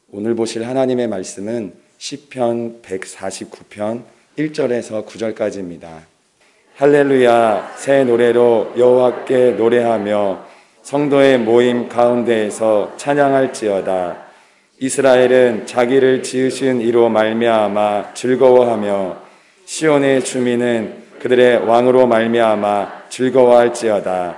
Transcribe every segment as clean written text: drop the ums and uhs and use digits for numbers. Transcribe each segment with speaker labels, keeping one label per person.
Speaker 1: 오늘 보실 하나님의 말씀은 시편 149편 1절에서 9절까지입니다. 할렐루야, 새 노래로 여호와께 노래하며 성도의 모임 가운데에서 찬양할지어다. 이스라엘은 자기를 지으신 이로 말미암아 즐거워하며 시온의 주민은 그들의 왕으로 말미암아 즐거워할지어다.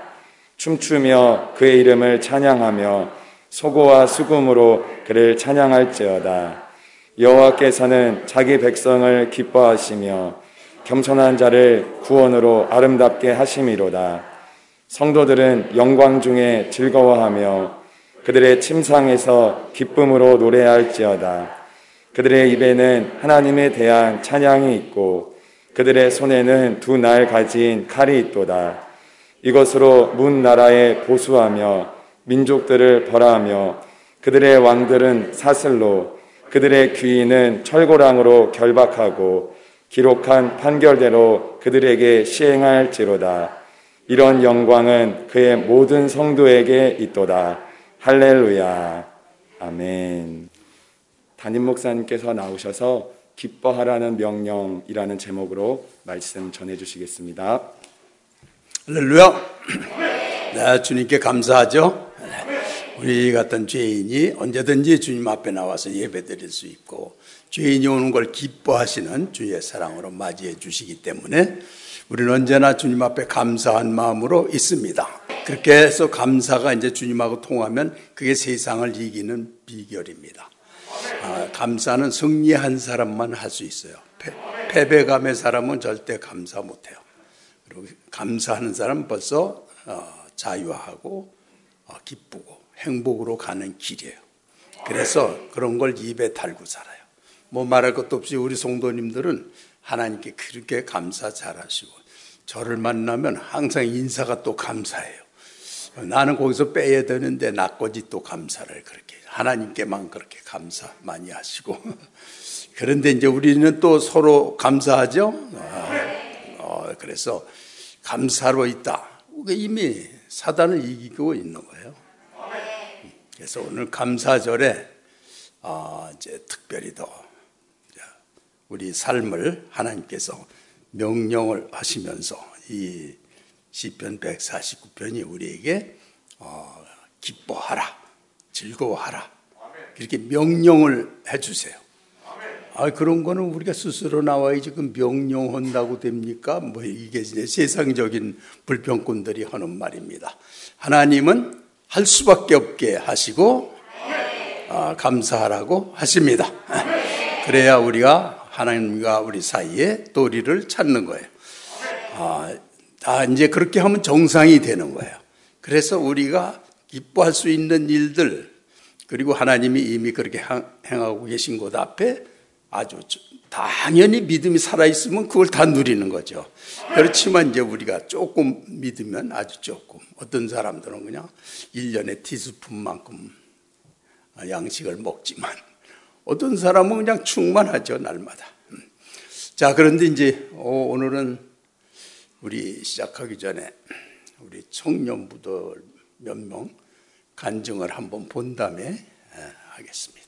Speaker 1: 춤추며 그의 이름을 찬양하며 소고와 수금으로 그를 찬양할지어다. 여호와께서는 자기 백성을 기뻐하시며 겸손한 자를 구원으로 아름답게 하심이로다. 성도들은 영광 중에 즐거워하며 그들의 침상에서 기쁨으로 노래할지어다. 그들의 입에는 하나님에 대한 찬양이 있고 그들의 손에는 두 날 가진 칼이 있도다. 이것으로 문 나라에 보수하며 민족들을 벌하며 그들의 왕들은 사슬로 그들의 귀인은 철고랑으로 결박하고 기록한 판결대로 그들에게 시행할지로다. 이런 영광은 그의 모든 성도에게 있도다. 할렐루야. 아멘. 담임 목사님께서 나오셔서 기뻐하라는 명령이라는 제목으로 말씀 전해주시겠습니다.
Speaker 2: 할렐루야. 네, 주님께 감사하죠. 우리 같은 죄인이 언제든지 주님 앞에 나와서 예배드릴 수 있고 죄인이 오는 걸 기뻐하시는 주의 사랑으로 맞이해 주시기 때문에 우리는 언제나 주님 앞에 감사한 마음으로 있습니다. 그렇게 해서 감사가 이제 주님하고 통하면 그게 세상을 이기는 비결입니다. 감사는 승리한 사람만 할 수 있어요. 패배감의 사람은 절대 감사 못해요. 그리고 감사하는 사람은 벌써 자유하고 기쁘고 행복으로 가는 길이에요. 그래서 그런 걸 입에 달고 살아요. 뭐 말할 것도 없이 우리 성도님들은 하나님께 그렇게 감사 잘하시고 저를 만나면 항상 인사가 또 감사해요. 나는 거기서 빼야 되는데 나까지 또 감사를 그렇게 하나님께만 그렇게 감사 많이 하시고 그런데 이제 우리는 또 서로 감사하죠. 그래서 감사로 있다. 이미 사단을 이기고 있는 거예요. 그래서 오늘 감사절에 이제 특별히 더 우리 삶을 하나님께서 명령을 하시면서 이 시편 149편이 우리에게 기뻐하라, 즐거워하라 이렇게 명령을 해주세요. 그런 거는 우리가 스스로 나와야지 그 명령한다고 됩니까? 뭐 이게 이제 세상적인 불평꾼들이 하는 말입니다. 하나님은 할 수밖에 없게 하시고 감사하라고 하십니다. 그래야 우리가 하나님과 우리 사이에 도리를 찾는 거예요. 다 이제 그렇게 하면 정상이 되는 거예요. 그래서 우리가 기뻐할 수 있는 일들 그리고 하나님이 이미 그렇게 행하고 계신 곳 앞에 아주 당연히 믿음이 살아있으면 그걸 다 누리는 거죠. 그렇지만 이제 우리가 조금 믿으면 아주 조금 어떤 사람들은 그냥 1년에 티스푼만큼 양식을 먹지만 어떤 사람은 그냥 충만하죠 날마다. 자 그런데 이제 오늘은 우리 시작하기 전에 우리 청년부들 몇 명 간증을 한번 본 다음에 하겠습니다.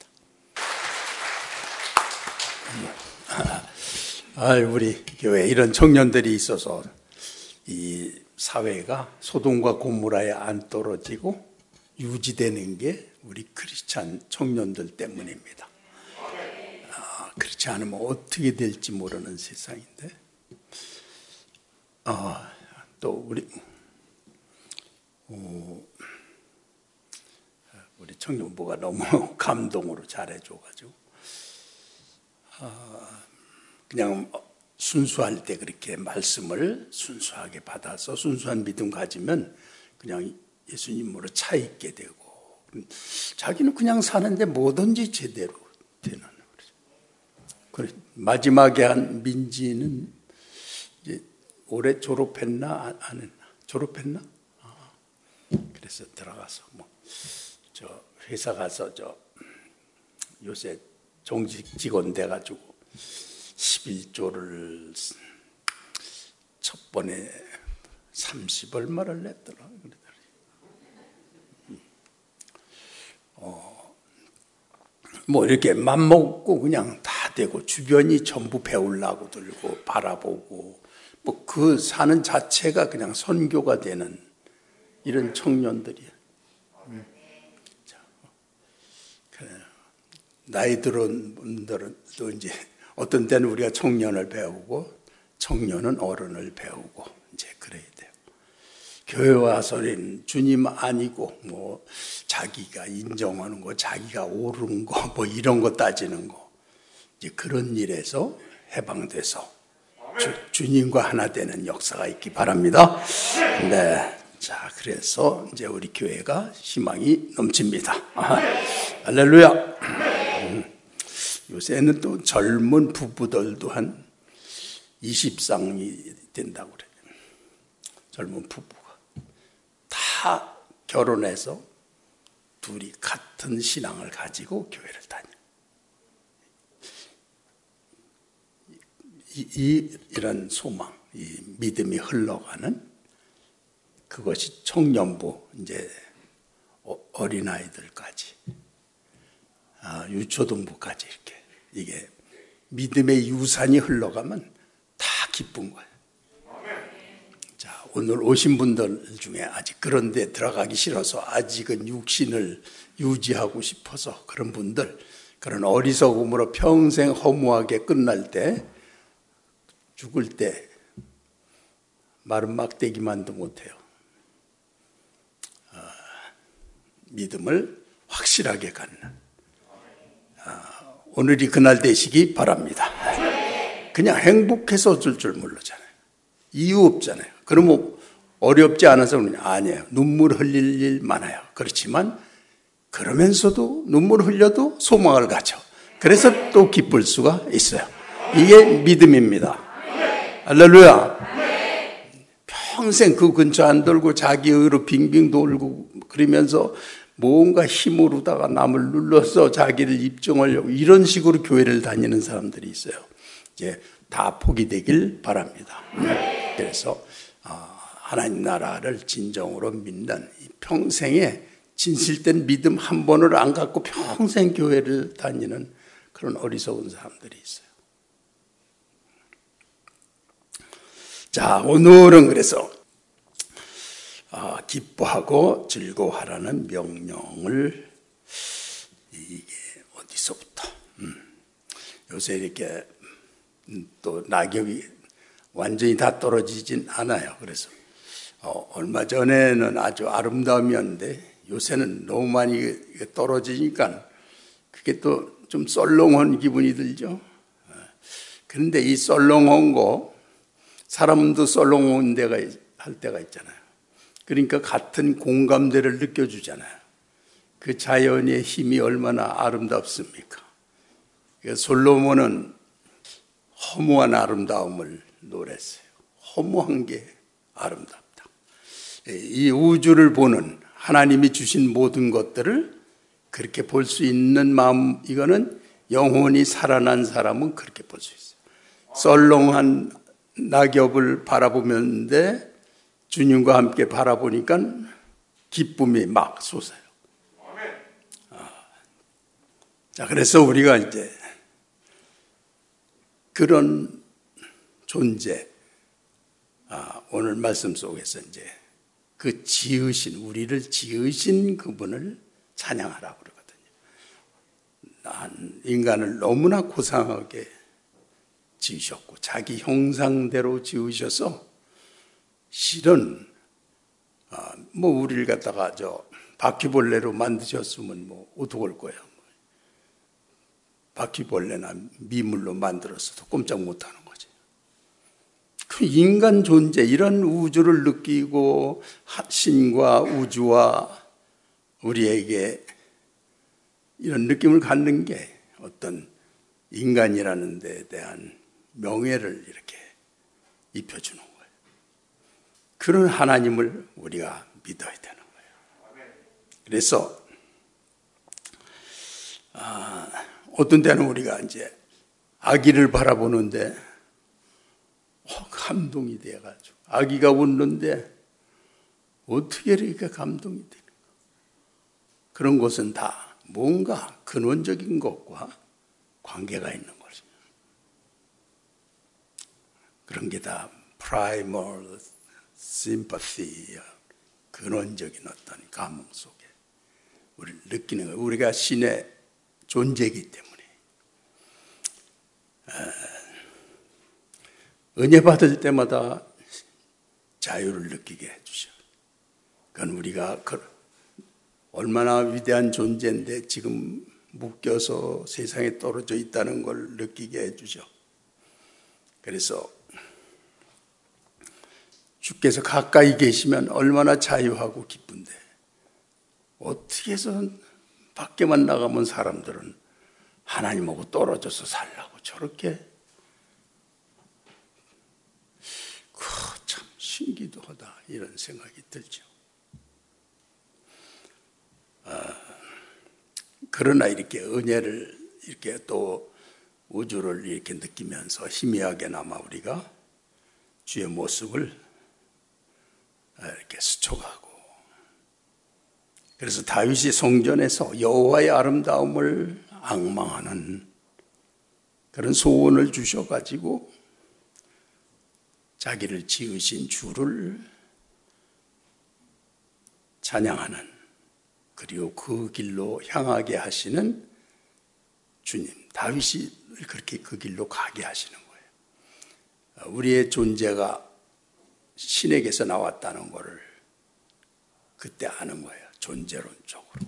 Speaker 2: 우리 교회에 이런 청년들이 있어서 이 사회가 소돔과 고모라에 안 떨어지고 유지되는 게 우리 크리스찬 청년들 때문입니다. 그렇지 않으면 어떻게 될지 모르는 세상인데 또 우리 청년부가 너무 감동으로 잘해줘가지고 그냥 순수할 때 그렇게 말씀을 순수하게 받아서 순수한 믿음 가지면 그냥 예수님으로 차 있게 되고 자기는 그냥 사는데 뭐든지 제대로 되는 거죠. 마지막에 한 민지는 이제 올해 졸업했나 안 했나? 졸업했나? 그래서 들어가서 저 회사 가서 요새 정직 직원 돼가지고 11조를 첫 번에 30 얼마를 냈더라. 뭐 이렇게 맘먹고 그냥 다 되고 주변이 전부 배우려고 들고 바라보고 뭐 그 사는 자체가 그냥 선교가 되는 이런 청년들이야. 나이 들은 분들은 또 이제 어떤 때는 우리가 청년을 배우고 청년은 어른을 배우고 이제 그래야 돼요. 교회 와서는 주님 아니고 뭐 자기가 인정하는 거, 자기가 옳은 거, 뭐 이런 거 따지는 거 이제 그런 일에서 해방돼서 주님과 하나 되는 역사가 있기 바랍니다. 네. 자, 그래서 이제 우리 교회가 희망이 넘칩니다. 할렐루야. 요새는 또 젊은 부부들도 한 20쌍이 된다고 그래요. 젊은 부부가 다 결혼해서 둘이 같은 신앙을 가지고 교회를 다녀요. 이런 소망, 이 믿음이 흘러가는 그것이 청년부, 이제 어린아이들까지, 유초등부까지 이렇게 이게 믿음의 유산이 흘러가면 다 기쁜 거예요. 자, 오늘 오신 분들 중에 아직 그런 데 들어가기 싫어서 아직은 육신을 유지하고 싶어서 그런 분들, 그런 어리석음으로 평생 허무하게 끝날 때, 죽을 때 마른 막대기만도 못해요. 믿음을 확실하게 갖는 오늘이 그날 되시기 바랍니다. 그냥 행복해서 어쩔 줄 모르잖아요. 이유 없잖아요. 그러면 어렵지 않아서 그냥 아니에요. 눈물 흘릴 일 많아요. 그렇지만 그러면서도 눈물 흘려도 소망을 가져. 그래서 또 기쁠 수가 있어요. 이게 믿음입니다. 할렐루야. 평생 그 근처 안 돌고 자기 의로 빙빙 돌고 그러면서 뭔가 힘으로다가 남을 눌러서 자기를 입증하려고 이런 식으로 교회를 다니는 사람들이 있어요. 이제 다 포기되길 바랍니다. 그래서 하나님 나라를 진정으로 믿는 평생에 진실된 믿음 한 번을 안 갖고 평생 교회를 다니는 그런 어리석은 사람들이 있어요. 자, 오늘은 그래서 기뻐하고 즐거워하라는 명령을 이게 어디서부터 요새 이렇게 또 낙엽이 완전히 다 떨어지진 않아요. 그래서 얼마 전에는 아주 아름다움이었는데 요새는 너무 많이 떨어지니까 그게 또 좀 썰렁한 기분이 들죠. 그런데 이 썰렁한 거 사람도 썰렁한 데가 할 때가 있잖아요. 그러니까 같은 공감대를 느껴주잖아요. 그 자연의 힘이 얼마나 아름답습니까? 솔로몬은 허무한 아름다움을 노랬어요. 허무한 게 아름답다. 이 우주를 보는 하나님이 주신 모든 것들을 그렇게 볼 수 있는 마음, 이거는 영혼이 살아난 사람은 그렇게 볼 수 있어요. 썰렁한 낙엽을 바라보는데 주님과 함께 바라보니까 기쁨이 막 솟아요. 자, 그래서 우리가 이제 그런 존재, 오늘 말씀 속에서 이제 그 지으신, 우리를 지으신 그분을 찬양하라고 그러거든요. 인간을 너무나 고상하게 지으셨고 자기 형상대로 지으셔서 실은 뭐 우리를 갖다가 바퀴벌레로 만드셨으면 뭐 어떡할 거야. 바퀴벌레나 미물로 만들었어도 꼼짝 못하는 거지. 그 인간 존재, 이런 우주를 느끼고 신과 우주와 우리에게 이런 느낌을 갖는 게 어떤 인간이라는 데에 대한 명예를 이렇게 입혀주는 거예요. 그런 하나님을 우리가 믿어야 되는 거예요. 그래서 어떤 때는 우리가 이제 아기를 바라보는데 감동이 돼가지고 아기가 웃는데 어떻게 이렇게 감동이 되는가? 그런 것은 다 뭔가 근원적인 것과 관계가 있는 거죠. 그런 게 다 primal sympathy, 근원적인 어떤 감흥 속에 우리를 느끼는 거예요. 우리가 신의 존재이기 때문에. 은혜 받을 때마다 자유를 느끼게 해주셔. 그건 우리가 얼마나 위대한 존재인데 지금 묶여서 세상에 떨어져 있다는 걸 느끼게 해주죠. 그래서 주께서 가까이 계시면 얼마나 자유하고 기쁜데 어떻게 해서 밖에만 나가면 사람들은 하나님하고 떨어져서 살라고 저렇게 참 신기도 하다 이런 생각이 들죠. 그러나 이렇게 은혜를 이렇게 또 우주를 이렇게 느끼면서 희미하게나마 우리가 주의 모습을 이렇게 스쳐가고, 그래서 다윗이 성전에서 여호와의 아름다움을 앙망하는 그런 소원을 주셔가지고 자기를 지으신 주를 찬양하는, 그리고 그 길로 향하게 하시는 주님, 다윗이 그렇게 그 길로 가게 하시는 거예요. 우리의 존재가 신에게서 나왔다는 것을 그때 아는 거예요. 존재론적으로.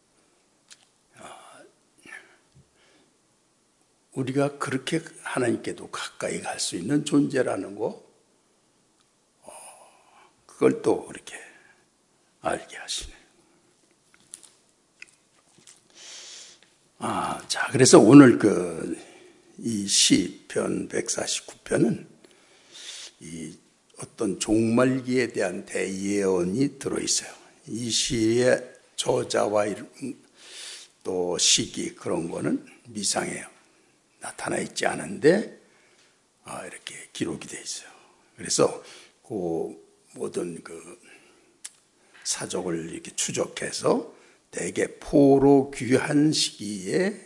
Speaker 2: 우리가 그렇게 하나님께도 가까이 갈 수 있는 존재라는 거, 그걸 또 이렇게 알게 하시네요. 자, 그래서 오늘 이 시편 149편은 이 어떤 종말기에 대한 대예언이 들어있어요. 이 시의 저자와 또 시기 그런 거는 미상해요. 나타나 있지 않은데 이렇게 기록이 돼 있어요. 그래서 그 모든 사족을 이렇게 추적해서 대개 포로 귀한 시기에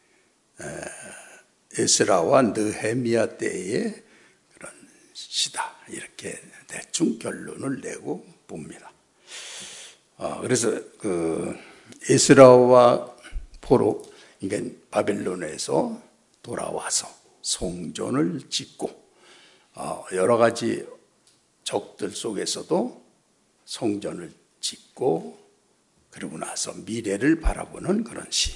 Speaker 2: 에스라와 느헤미야 때의 그런 시다, 이렇게 대충 결론을 내고 봅니다. 그래서 에스라와 포로, 그러니까 바벨론에서 돌아와서 성전을 짓고 여러 가지 적들 속에서도 성전을 짓고 그러고 나서 미래를 바라보는 그런 시.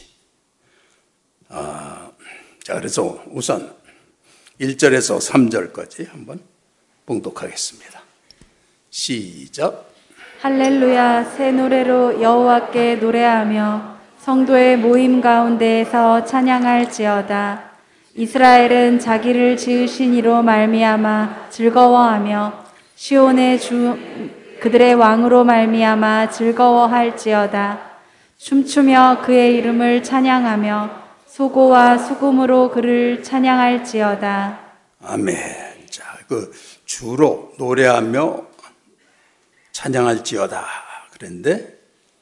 Speaker 2: 자, 그래서 우선 1절에서 3절까지 한번 봉독하겠습니다. 시작.
Speaker 3: 할렐루야, 새 노래로 여호와께 노래하며 성도의 모임 가운데에서 찬양할지어다. 이스라엘은 자기를 지으신 이로 말미암아 즐거워하며 시온의 주 그들의 왕으로 말미암아 즐거워할지어다. 춤추며 그의 이름을 찬양하며 소고와 수금으로 그를 찬양할지어다.
Speaker 2: 아멘. 자, 주로 노래하며 찬양할지어다. 그런데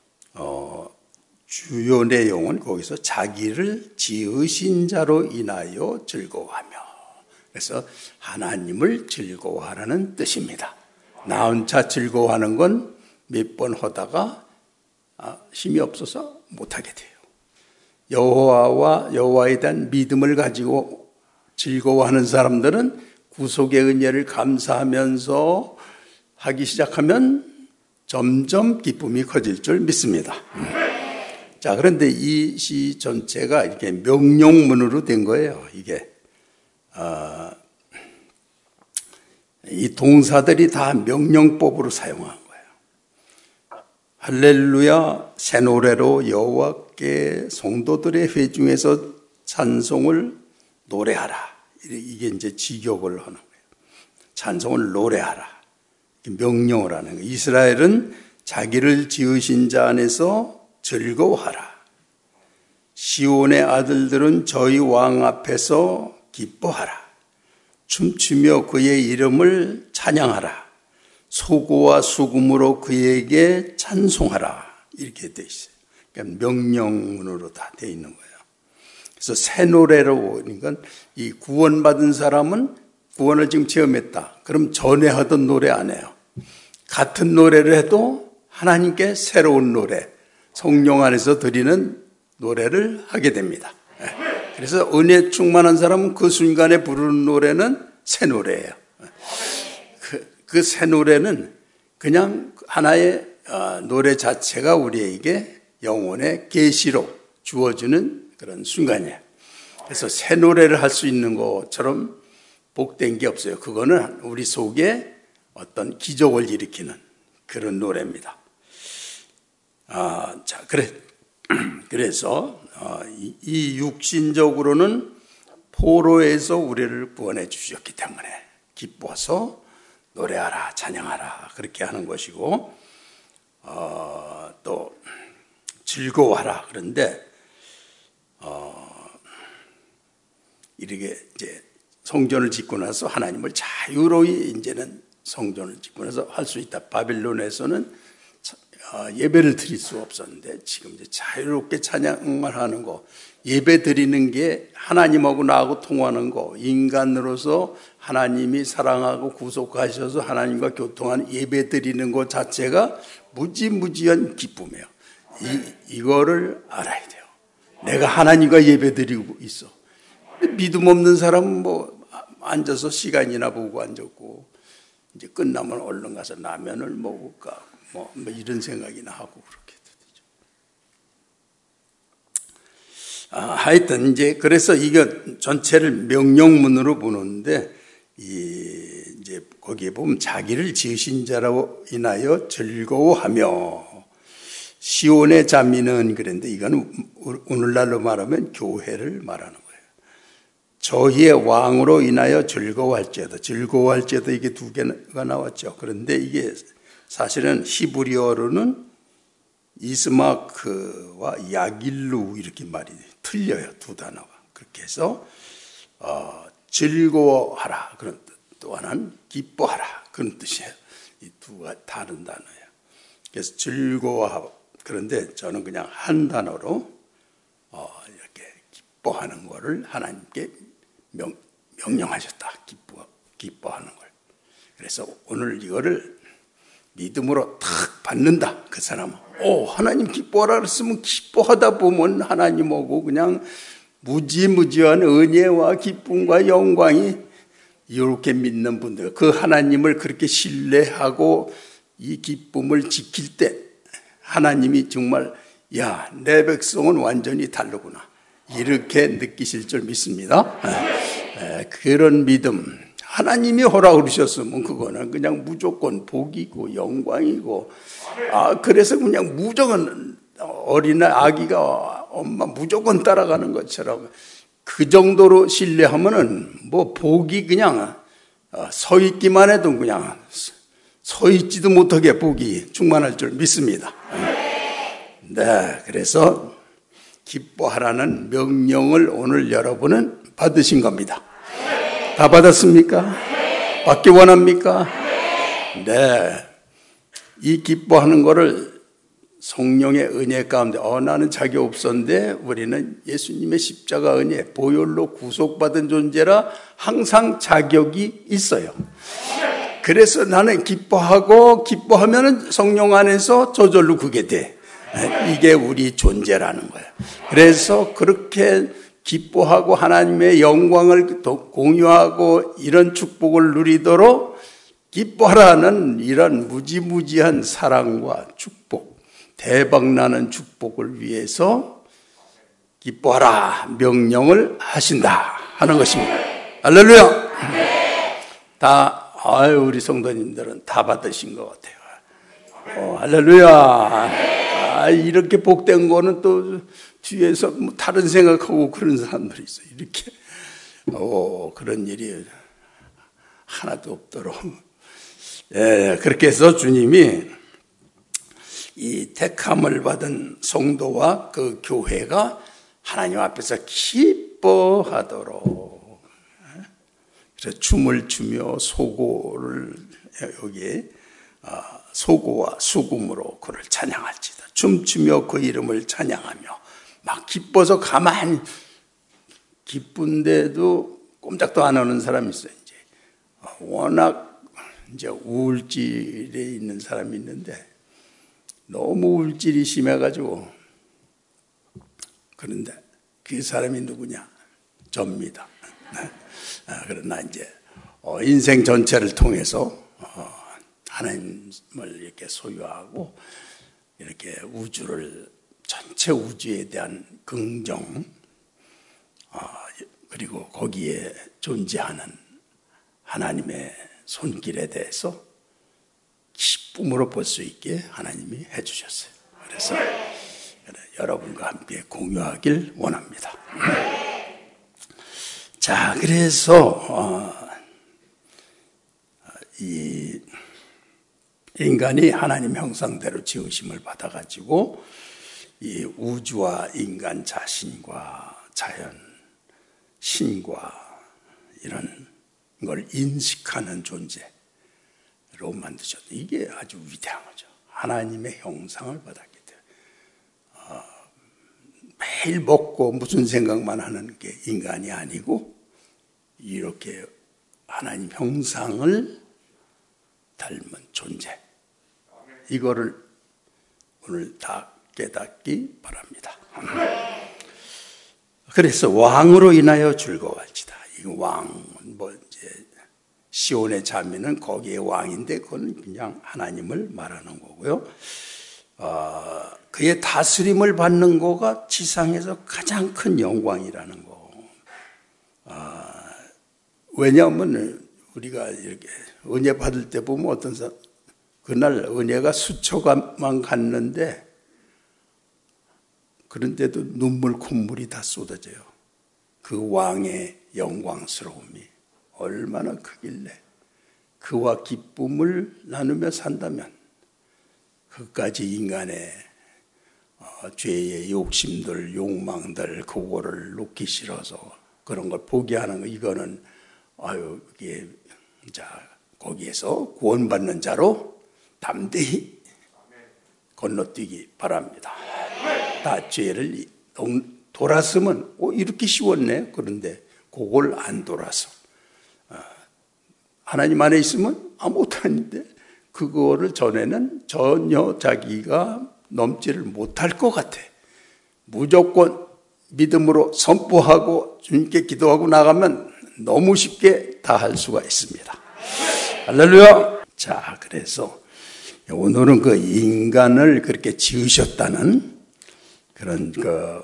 Speaker 2: 주요 내용은 거기서 자기를 지으신 자로 인하여 즐거워하며, 그래서 하나님을 즐거워하라는 뜻입니다. 나 혼자 즐거워하는 건 몇 번 하다가 힘이 없어서 못하게 돼요. 여호와와 여호와에 대한 믿음을 가지고 즐거워하는 사람들은 구속의 은혜를 감사하면서 하기 시작하면 점점 기쁨이 커질 줄 믿습니다. 자, 그런데 이 시 전체가 이렇게 명령문으로 된 거예요. 이게 이 동사들이 다 명령법으로 사용한 거예요. 할렐루야, 새 노래로 여호와께 성도들의 회중에서 찬송을 노래하라. 이게 이제 직역을 하는 거예요. 찬송을 노래하라. 명령을 하는 거예요. 이스라엘은 자기를 지으신 자 안에서 즐거워하라. 시온의 아들들은 저희 왕 앞에서 기뻐하라. 춤추며 그의 이름을 찬양하라. 소고와 수금으로 그에게 찬송하라. 이렇게 돼 있어요. 그러니까 명령문으로 다 돼 있는 거예요. 그래서 새 노래로 그러니까 이 구원받은 사람은 구원을 지금 체험했다. 그럼 전에 하던 노래 안 해요. 같은 노래를 해도 하나님께 새로운 노래, 성령 안에서 드리는 노래를 하게 됩니다. 그래서 은혜 충만한 사람은 그 순간에 부르는 노래는 새 노래예요. 그 새 노래는 그냥 하나의 노래 자체가 우리에게 영혼의 계시로 주어지는 그런 순간이에요. 그래서 새 노래를 할 수 있는 것처럼 복된 게 없어요. 그거는 우리 속에 어떤 기적을 일으키는 그런 노래입니다. 그래서 이 육신적으로는 포로에서 우리를 구원해 주셨기 때문에 기뻐서 노래하라, 찬양하라 그렇게 하는 것이고, 또 즐거워하라. 그런데 이렇게 이제 성전을 짓고 나서 하나님을 자유로이 이제는 성전을 짓고 나서 할 수 있다. 바빌론에서는 예배를 드릴 수 없었는데 지금 이제 자유롭게 찬양을 하는 거, 예배 드리는 게 하나님하고 나하고 통하는 거, 인간으로서 하나님이 사랑하고 구속하셔서 하나님과 교통하는 예배 드리는 것 자체가 무지무지한 기쁨이에요. 이거를 알아야 돼요. 내가 하나님과 예배 드리고 있어. 믿음 없는 사람은 뭐 앉아서 시간이나 보고 앉았고, 이제 끝나면 얼른 가서 라면을 먹을까 뭐 이런 생각이나 하고 그렇게 되죠. 하여튼 이제 그래서 이거 전체를 명령문으로 보는데, 이제 거기에 보면 자기를 지으신 자로 인하여 즐거워하며 시온의 자민은, 그런데 이건 오늘날로 말하면 교회를 말하는 거예요. 저희의 왕으로 인하여 즐거워할지어다. 즐거워할지어다, 이게 두 개가 나왔죠. 그런데 이게 사실은 히브리어로는 이스마크와 야길루 이렇게 말이 틀려요. 두 단어가. 그렇게 해서 즐거워하라 그런 뜻, 또 하나는 기뻐하라 그런 뜻이에요. 이 두가 다른 단어예요. 그래서 즐거워하고, 그런데 저는 그냥 한 단어로 이렇게 기뻐하는 거를 하나님께 명령하셨다. 기뻐하는 걸. 그래서 오늘 이거를 믿음으로 탁 받는다. 그 사람은 하나님 기뻐하라 그랬으면 기뻐하다 보면 하나님하고 그냥 무지무지한 은혜와 기쁨과 영광이, 이렇게 믿는 분들, 그 하나님을 그렇게 신뢰하고 이 기쁨을 지킬 때 하나님이 정말 야, 내 백성은 완전히 다르구나 이렇게 느끼실 줄 믿습니다. 그런 믿음, 하나님이 허락 그러셨으면 그거는 그냥 무조건 복이고 영광이고, 그래서 그냥 무조건 어린아이 아기가 엄마 무조건 따라가는 것처럼 그 정도로 신뢰하면은 뭐 복이 그냥 서 있기만 해도 그냥 서 있지도 못하게 복이 충만할 줄 믿습니다. 네, 그래서 기뻐하라는 명령을 오늘 여러분은 받으신 겁니다. 다 받았습니까? 받기 원합니까? 네. 이 기뻐하는 거를 성령의 은혜 가운데, 나는 자기 없었는데 우리는 예수님의 십자가 은혜, 보혈로 구속받은 존재라 항상 자격이 있어요. 그래서 나는 기뻐하면 성령 안에서 저절로 그게 돼. 이게 우리 존재라는 거예요. 그래서 그렇게 기뻐하고 하나님의 영광을 공유하고 이런 축복을 누리도록 기뻐하라는 이런 무지무지한 사랑과 축복, 대박나는 축복을 위해서 기뻐하라 명령을 하신다 하는 것입니다. 할렐루야. 우리 성도님들은 다 받으신 것 같아요. 할렐루야. 이렇게 복된 거는 또 뒤에서 뭐 다른 생각하고 그런 사람들이 있어요. 이렇게 그런 일이 하나도 없도록. 그렇게 해서 주님이 이 택함을 받은 성도와 그 교회가 하나님 앞에서 기뻐하도록, 그래서 춤을 추며 소고를 여기에 소고와 수금으로 그를 찬양할지다. 춤추며 그 이름을 찬양하며 막 기뻐서 가만히 기쁜데도 꼼짝도 안 하는 사람이 있어요. 이제 워낙 이제 우울질에 있는 사람이 있는데 너무 우울질이 심해가지고 그런데 그 사람이 누구냐? 접니다. 그러나 이제 인생 전체를 통해서 하나님을 이렇게 소유하고 이렇게 우주를 전체 우주에 대한 긍정 그리고 거기에 존재하는 하나님의 손길에 대해서 기쁨으로 볼 수 있게 하나님이 해주셨어요. 그래서 여러분과 함께 공유하길 원합니다. 자, 그래서 이 인간이 하나님 형상대로 지으심을 받아가지고 이 우주와 인간 자신과 자연, 신과 이런 걸 인식하는 존재로 만드셨다. 이게 아주 위대한 거죠. 하나님의 형상을 받았기 때문에 매일 먹고 무슨 생각만 하는 게 인간이 아니고 이렇게 하나님 형상을 닮은 존재, 이거를 오늘 다 깨닫기 바랍니다. 그래서 왕으로 인하여 즐거워할지다. 이 왕, 이제 시온의 자매는 거기에 왕인데 그건 그냥 하나님을 말하는 거고요. 그의 다스림을 받는 거가 지상에서 가장 큰 영광이라는 거. 왜냐하면 우리가 이렇게 은혜 받을 때 보면 어떤 사람, 그날 은혜가 수초간만 갔는데 그런데도 눈물 콧물이 다 쏟아져요. 그 왕의 영광스러움이 얼마나 크길래 그와 기쁨을 나누며 산다면 그까지 인간의 죄의 욕심들, 욕망들 그거를 놓기 싫어서 그런 걸 포기하는 거, 이거는 이게 자 거기에서 구원받는 자로 담대히 건너뛰기 바랍니다. 다 죄를 돌았으면 이렇게 쉬웠네. 그런데 그걸 안 돌아서 하나님 안에 있으면 아무것도 아닌데 그거를 전에는 전혀 자기가 넘지를 못할 것 같아. 무조건 믿음으로 선포하고 주님께 기도하고 나가면 너무 쉽게 다 할 수가 있습니다. 할렐루야. 자, 그래서 오늘은 그 인간을 그렇게 지으셨다는 그런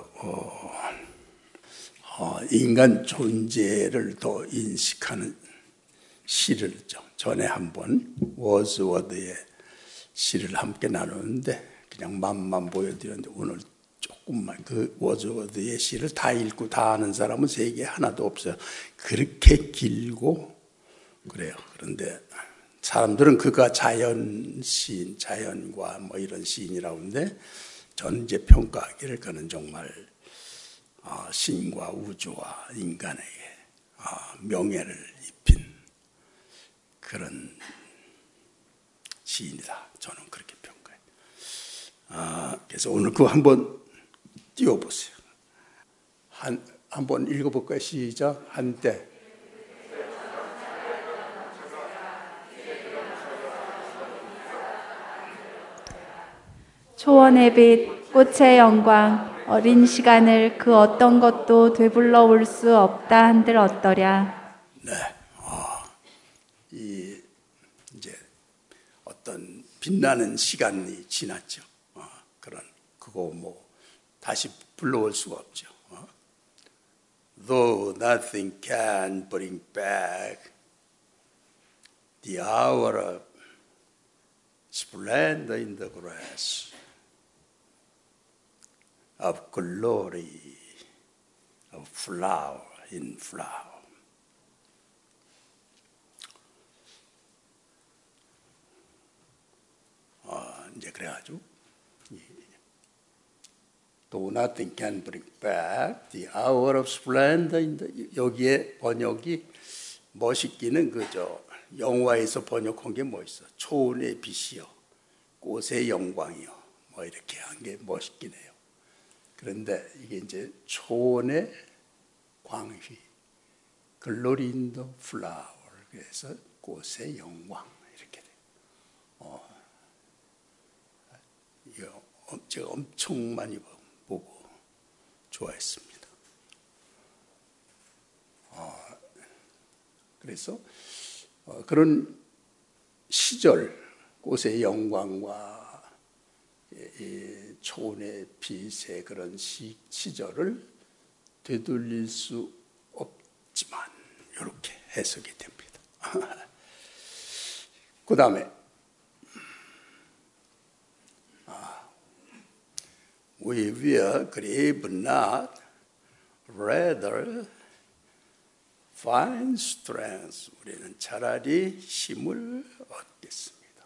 Speaker 2: 인간 존재를 더 인식하는 시를 전에 한번 워즈워드의 시를 함께 나누는데 그냥 맛만 보여드렸는데 오늘 조금만 그 워즈워드의 시를 다 읽고 다 아는 사람은 세계에 하나도 없어요. 그렇게 길고 그래요. 그런데 사람들은 그가 자연 시인, 자연과 뭐 이런 시인이라고 하는데 저는 이제 평가하기를 그는 정말 신과 우주와 인간에게 명예를 입힌 그런 시인이다. 저는 그렇게 평가해요. 그래서 오늘 그거 한번 띄워보세요. 한번 읽어볼까요? 시작. 한때.
Speaker 3: 초원의 빛, 꽃의 영광, 어린 시간을 그 어떤 것도 되불러 올 수 없다 한들 어떠랴.
Speaker 2: 네, 이제 어떤 빛나는 시간이 지났죠. 그거 뭐 다시 불러올 수가 없죠. Though nothing can bring back the hour of splendor in the grass. Of glory, of flower in flower. 이제 그래가지고 Though nothing can bring back the hour of splendor in the, 여기에 번역이 멋있기는 그저 영화에서 번역한 게 뭐 있어? 초원의 빛이요, 꽃의 영광이요. 뭐 이렇게 한 게 멋있긴 해요. 그런데 이게 이제 초원의 광휘, 글로리 인 더 플라워, 그래서 꽃의 영광 이렇게 돼요. 이거 제가 엄청 많이 보고 좋아했습니다. 그래서 그런 시절, 꽃의 영광과 이 초원의 빛의 그런 시절을 되돌릴 수 없지만 이렇게 해석이 됩니다. 그 다음에 We will grieve not, rather find strength. 우리는 차라리 힘을 얻겠습니다.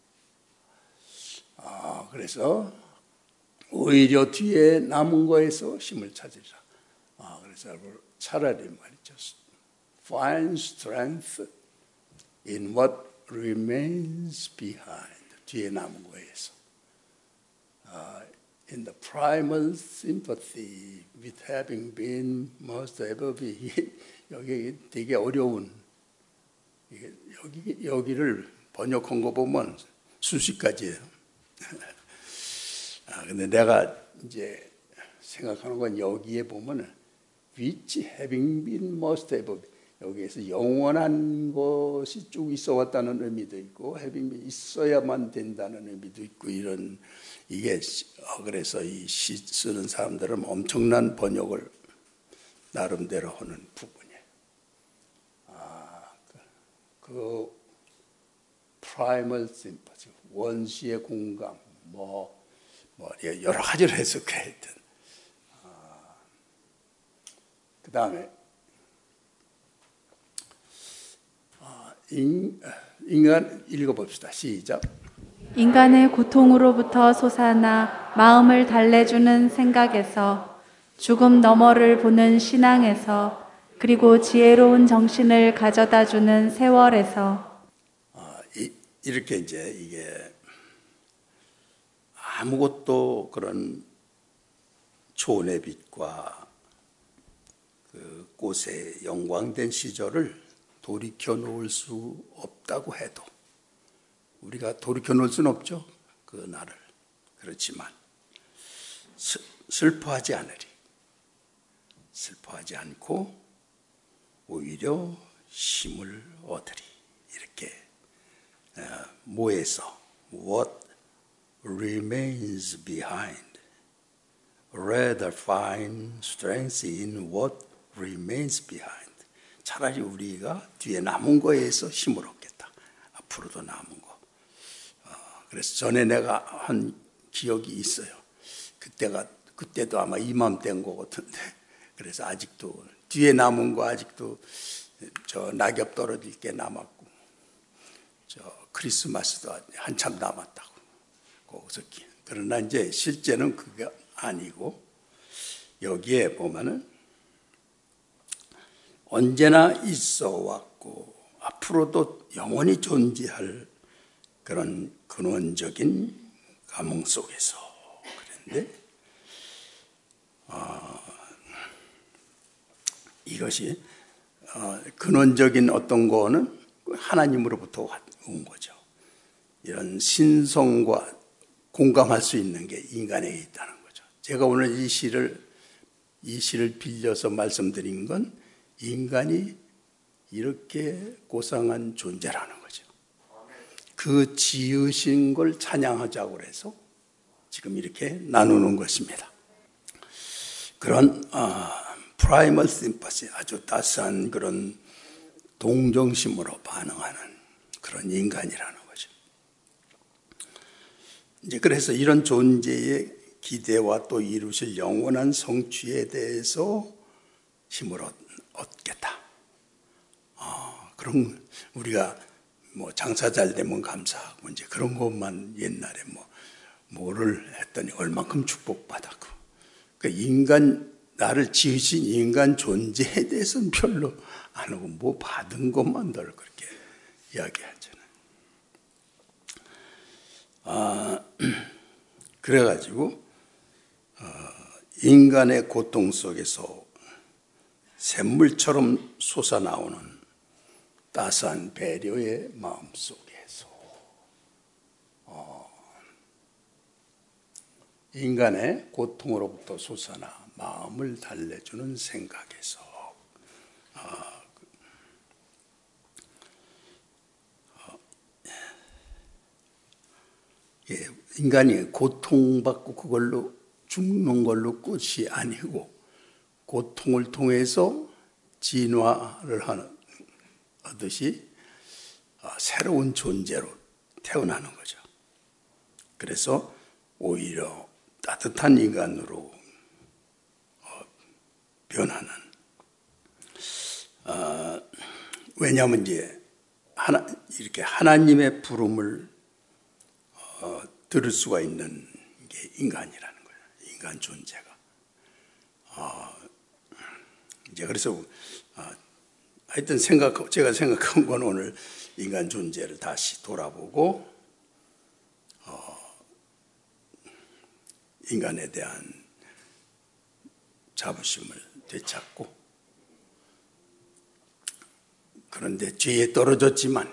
Speaker 2: 그래서 오히려 뒤에 남은 거에서 힘을 찾으리라. 그래서 차라리 말이죠. Find strength in what remains behind. 뒤에 남은 거에서. In the primal sympathy with having been most ever be. 여기 되게 어려운, 여기를 번역한 거 보면 수십 가지예요. 근데 내가 이제 생각하는 건 여기에 보면은 which having been most ever be. 여기에서 영원한 것이 쭉 있어 왔다는 의미도 있고 having been 있어야만 된다는 의미도 있고 이런 이게 그래서 이 시 쓰는 사람들은 엄청난 번역을 나름대로 하는 부분이에요. 그 primal sympathy, 원시의 공감, 뭐 여러 가지로 해석해야 된. 그 다음에 인간 읽어봅시다. 시작.
Speaker 3: 인간의 고통으로부터 솟아나 마음을 달래주는 생각에서, 죽음 너머를 보는 신앙에서, 그리고 지혜로운 정신을 가져다주는 세월에서.
Speaker 2: 이렇게 이제 이게 아무것도 그런 초원의 빛과 그 꽃의 영광된 시절을 돌이켜 놓을 수 없다고 해도 우리가 돌이켜 놓을 수는 없죠. 그 날을. 그렇지만 슬퍼하지 않으리. 슬퍼하지 않고 오히려 힘을 얻으리. 이렇게 모에서 what remains behind rather find strength in what remains behind. 차라리 우리가 뒤에 남은 거에서 힘을 얻겠다. 앞으로도 남은 거. 그래서 전에 내가 한 기억이 있어요. 그때도 아마 이맘때인 것 같은데. 그래서 아직도 뒤에 남은 거 아직도 저 낙엽 떨어질 게 남았고, 저 크리스마스도 한참 남았다고. 거기서 그러나 이제 실제는 그게 아니고 여기에 보면은 언제나 있어 왔고 앞으로도 영원히 존재할 그런 근원적인 감흥 속에서. 그런데 이것이 근원적인 어떤 거는 하나님으로부터 온 거죠. 이런 신성과 공감할 수 있는 게 인간에게 있다는 거죠. 제가 오늘 이 시를 빌려서 말씀드린 건 인간이 이렇게 고상한 존재라는 거죠. 그 지으신 걸 찬양하자고 해서 지금 이렇게 나누는 것입니다. 그런 primal sympathy, 아주 따스한 그런 동정심으로 반응하는 그런 인간이라는 거죠. 이제 그래서 이런 존재의 기대와 또 이루실 영원한 성취에 대해서 힘을 얻겠다. 그럼 우리가 뭐 장사 잘 되면 감사하고 이제 그런 것만 옛날에 뭐를 했더니 얼만큼 축복받았고. 그러니까 나를 지으신 인간 존재에 대해서는 별로 안 하고 뭐 받은 것만 늘 그렇게 이야기하잖아요. 그래가지고 인간의 고통 속에서 샘물처럼 솟아나오는 따스한 배려의 마음 속에서 인간의 고통으로부터 솟아나 마음을 달래주는 생각에서 인간이 고통받고 그걸로 죽는 걸로 끝이 아니고 고통을 통해서 진화를 하듯이 새로운 존재로 태어나는 거죠. 그래서 오히려 따뜻한 인간으로 변하는. 왜냐하면 이제 이렇게 하나님의 부름을 들을 수가 있는 게 인간이라는 거예요. 인간 존재가. 이제 그래서 하여튼 제가 생각한 건 오늘 인간 존재를 다시 돌아보고 인간에 대한 자부심을 되찾고, 그런데 죄에 떨어졌지만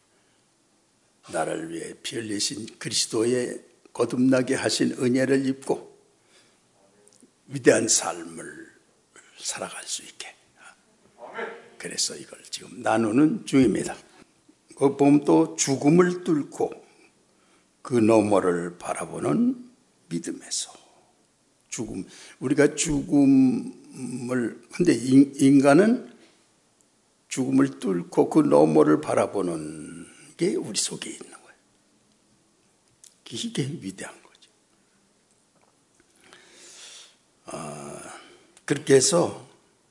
Speaker 2: 나를 위해 피 흘리신 그리스도의 거듭나게 하신 은혜를 입고 위대한 삶을 살아갈 수 있게. 그래서 이걸 지금 나누는 중입니다. 그 보면 또 죽음을 뚫고 그 너머를 바라보는 믿음에서 우리가 죽음을, 근데 인간은 죽음을 뚫고 그 너머를 바라보는 게 우리 속에 있는 거예요. 이게 위대한 거죠. 그렇게 해서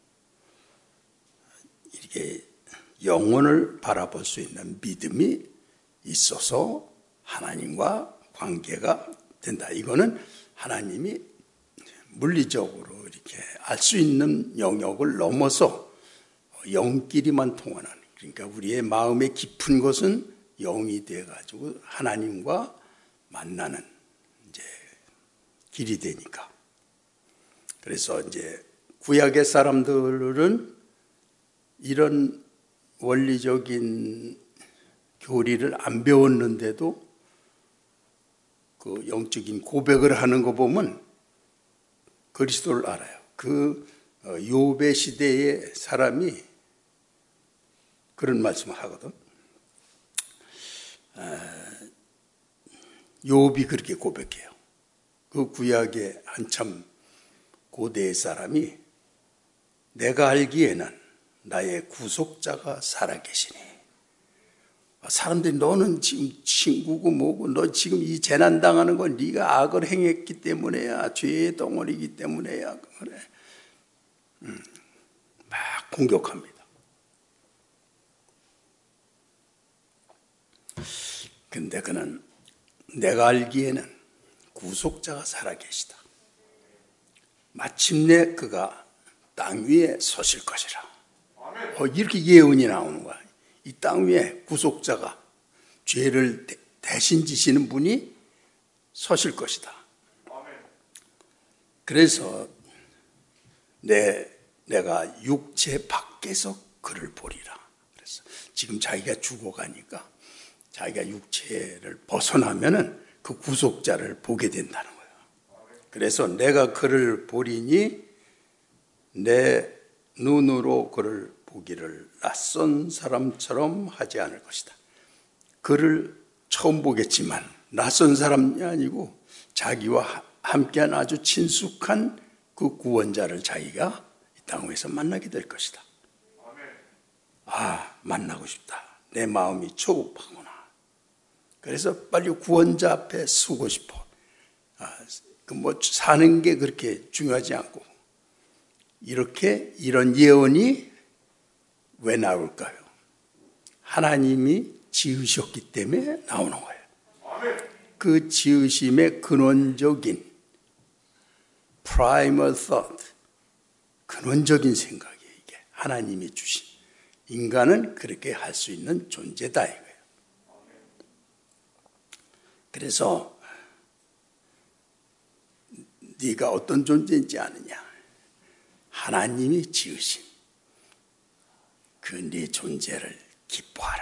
Speaker 2: 이렇게 영혼을 바라볼 수 있는 믿음이 있어서 하나님과 관계가 된다. 이거는 하나님이 물리적으로 이렇게 알 수 있는 영역을 넘어서 영끼리만 통하는, 그러니까 우리의 마음의 깊은 것은 영이 되어가지고 하나님과 만나는 이제 길이 되니까. 그래서 이제 구약의 사람들은 이런 원리적인 교리를 안 배웠는데도 그 영적인 고백을 하는 거 보면 그리스도를 알아요. 그 욥의 시대의 사람이 그런 말씀을 하거든. 욥이 그렇게 고백해요. 그 구약의 한참 고대의 사람이 내가 알기에는 나의 구속자가 살아계시니, 사람들이 너는 지금 친구고 뭐고 너 지금 이 재난 당하는 건 네가 악을 행했기 때문에야, 죄의 덩어리이기 때문에야 그래. 막 공격합니다. 근데 그는 내가 알기에는 구속자가 살아계시다. 마침내 그가 땅 위에 서실 것이라. 이렇게 예언이 나오는 거야. 이 땅 위에 구속자가, 죄를 대신 지시는 분이 서실 것이다. 그래서 내가 육체 밖에서 그를 보리라. 그래서 지금 자기가 죽어가니까 자기가 육체를 벗어나면은 그 구속자를 보게 된다는 거예요. 그래서 내가 그를 보리니 내 눈으로 그를 보기를 낯선 사람처럼 하지 않을 것이다. 그를 처음 보겠지만 낯선 사람이 아니고 자기와 함께한 아주 친숙한 그 구원자를 자기가 이 땅 위에서 만나게 될 것이다. 만나고 싶다. 내 마음이 초급하구나. 그래서 빨리 구원자 앞에 서고 싶어. 사는 게 그렇게 중요하지 않고, 이런 예언이 왜 나올까요? 하나님이 지으셨기 때문에 나오는 거예요. 그 지으심의 근원적인 primal thought, 근원적인 생각이에요. 이게 하나님이 주신, 인간은 그렇게 할 수 있는 존재다 이거예요. 그래서 네가 어떤 존재인지 아느냐? 하나님이 지으신 그 네 존재를 기뻐하라.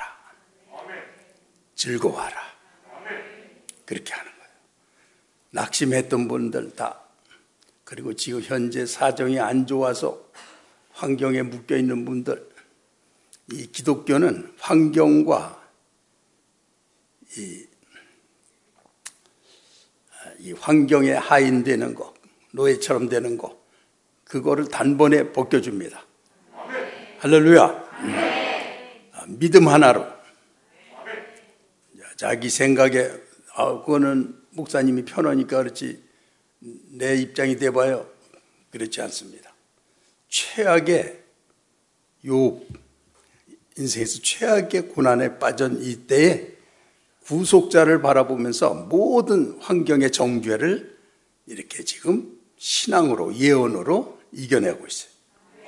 Speaker 2: 즐거워하라. 그렇게 하는 거예요. 낙심했던 분들 다, 그리고 지금 현재 사정이 안 좋아서 환경에 묶여있는 분들, 이 기독교는 환경과 이 환경에 하인되는 거, 노예처럼 되는 거, 그거를 단번에 벗겨줍니다. 할렐루야. 믿음 하나로. 자기 생각에 그거는 목사님이 편하니까 그렇지 내 입장이 돼봐요. 그렇지 않습니다. 최악의 인생에서 최악의 고난에 빠진 이때에 구속자를 바라보면서 모든 환경의 정죄를 이렇게 지금 신앙으로, 예언으로 이겨내고 있어요.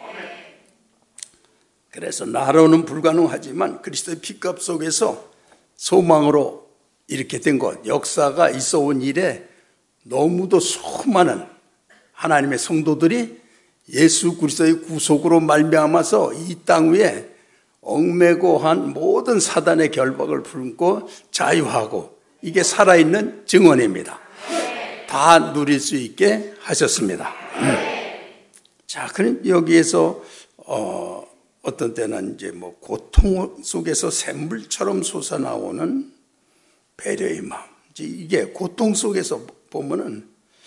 Speaker 2: 그래서 나로는 불가능하지만 그리스도의 피값 속에서 소망으로 이렇게 된 것, 역사가 있어 온 일에 너무도 수많은 하나님의 성도들이 예수 그리스도의 구속으로 말미암아서 이 땅 위에 얽매고 한 모든 사단의 결박을 품고 자유하고, 이게 살아있는 증언입니다. 다 누릴 수 있게 하셨습니다. 자, 그럼 여기에서 어떤 때는 이제 뭐 고통 속에서 샘물처럼 솟아나오는 배려의 마음. 이게 고통 속에서 보면은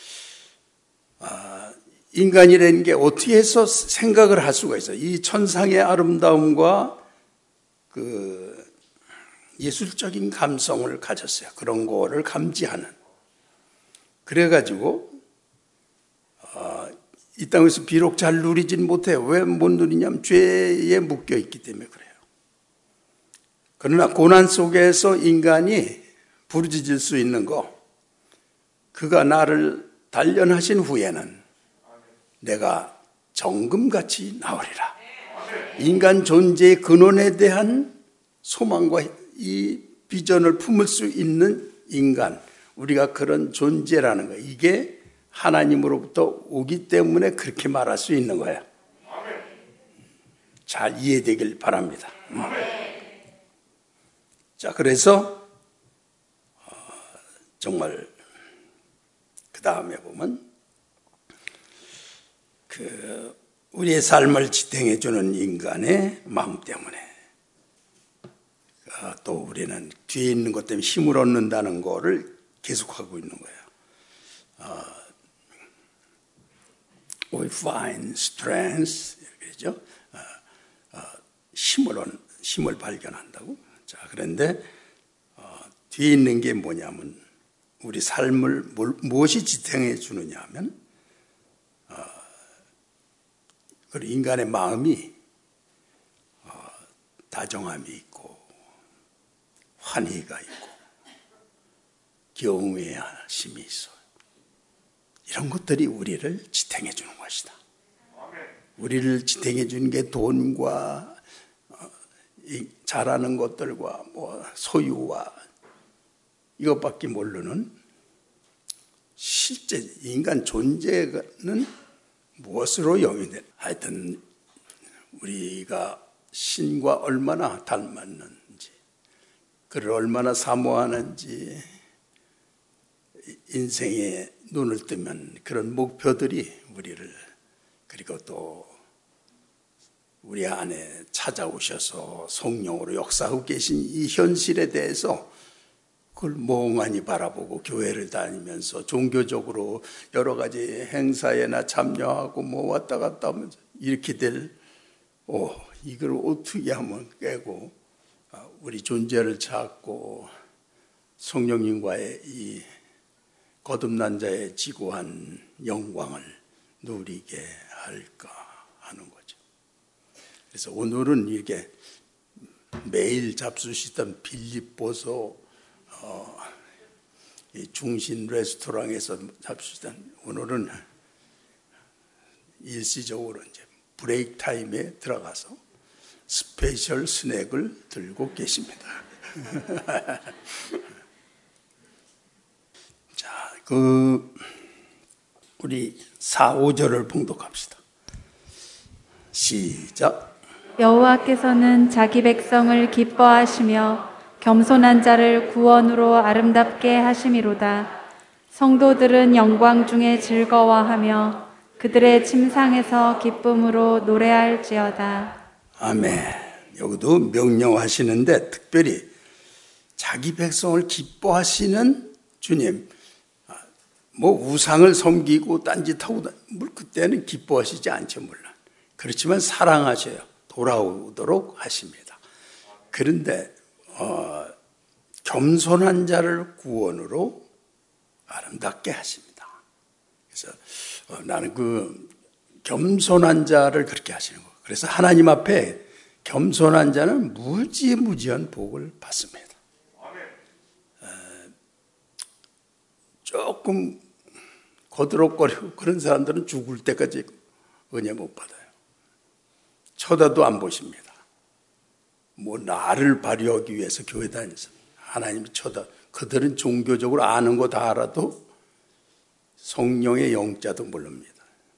Speaker 2: 인간이라는 게 어떻게 해서 생각을 할 수가 있어요. 이 천상의 아름다움과 그 예술적인 감성을 가졌어요. 그런 거를 감지하는. 그래가지고 이 땅에서 비록 잘 누리진 못해요. 왜 못 누리냐면 죄에 묶여 있기 때문에 그래요. 그러나 고난 속에서 인간이 부르짖을 수 있는 거, 그가 나를 단련하신 후에는 내가 정금같이 나오리라. 인간 존재의 근원에 대한 소망과 이 비전을 품을 수 있는 인간, 우리가 그런 존재라는 거, 이게 하나님으로부터 오기 때문에 그렇게 말할 수 있는 거예요. 잘 이해되길 바랍니다. 자, 그래서 정말 그 다음에 보면 우리의 삶을 지탱해 주는 인간의 마음 때문에 또 우리는 뒤에 있는 것 때문에 힘을 얻는다는 거를 계속하고 있는 거예요. We find strength, 그러죠? 힘을 발견한다고. 자, 그런데 뒤에 있는 게 뭐냐면, 우리 삶을 무엇이 지탱해 주느냐 하면, 인간의 마음이 다정함이 있고 환희가 있고 경외심이 있어요. 이런 것들이 우리를 지탱해 주는 것이다. 우리를 지탱해 주는 게 돈과 잘하는 것들과 뭐 소유와 이것밖에 모르는, 실제 인간 존재는 무엇으로 영위된, 하여튼 우리가 신과 얼마나 닮았는지, 그를 얼마나 사모하는지, 인생에 눈을 뜨면 그런 목표들이 우리를, 그리고 또 우리 안에 찾아오셔서 성령으로 역사하고 계신 이 현실에 대해서 그걸 멍하니 바라보고 교회를 다니면서 종교적으로 여러 가지 행사에나 참여하고 뭐 왔다 갔다 하면서 이렇게 이걸 어떻게 하면 깨고 우리 존재를 찾고 성령님과의 이 거듭난 자의 지고한 영광을 누리게 할까 하는 거죠. 그래서 오늘은 이렇게 매일 잡수시던 빌립보서 이 중심 레스토랑에서 잡수시던, 오늘은 일시적으로 이제 브레이크 타임에 들어가서 스페셜 스낵을 들고 계십니다. 자, 우리 4, 5절을 봉독합시다. 시작.
Speaker 3: 여호와께서는 자기 백성을 기뻐하시며 겸손한 자를 구원으로 아름답게 하심이로다. 성도들은 영광 중에 즐거워하며 그들의 침상에서 기쁨으로 노래할지어다.
Speaker 2: 아멘. 여기도 명령하시는데 특별히 자기 백성을 기뻐하시는 주님, 뭐 우상을 섬기고 딴짓하고 그때는 기뻐하시지 않죠, 물론. 그렇지만 사랑하셔요. 돌아오도록 하십니다. 그런데 겸손한 자를 구원으로 아름답게 하십니다. 그래서 나는 그 겸손한 자를 그렇게 하시는 거예요. 그래서 하나님 앞에 겸손한 자는 무지무지한 복을 받습니다. 조금 거드럭거리고 그런 사람들은 죽을 때까지 은혜 못 받아요. 쳐다도 안 보십니다. 뭐 나를 발휘하기 위해서 교회 다니면서 하나님이 그들은 종교적으로 아는 거 다 알아도 성령의 영자도 모릅니다.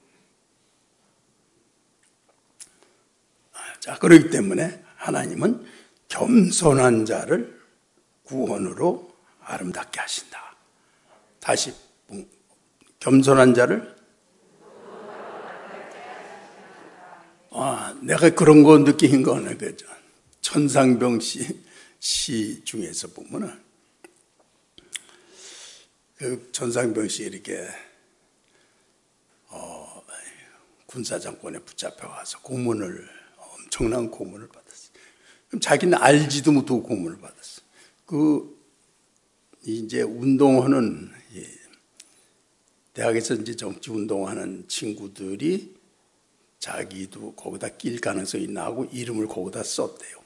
Speaker 2: 자, 그렇기 때문에 하나님은 겸손한 자를 구원으로 아름답게 하신다. 다시 겸손한 자를 내가 그런 거 느낀 거는 그죠. 천상병 시 중에서 보면은 그 천상병 씨 이렇게 군사장권에 붙잡혀 가서 엄청난 고문을 받았어요. 그럼 자기는 알지도 못하고 고문을 받았어요. 이제 운동하는 대학에서 이제 정치 운동하는 친구들이 자기도 거기다 낄 가능성이 있나 하고 이름을 거기다 썼대요.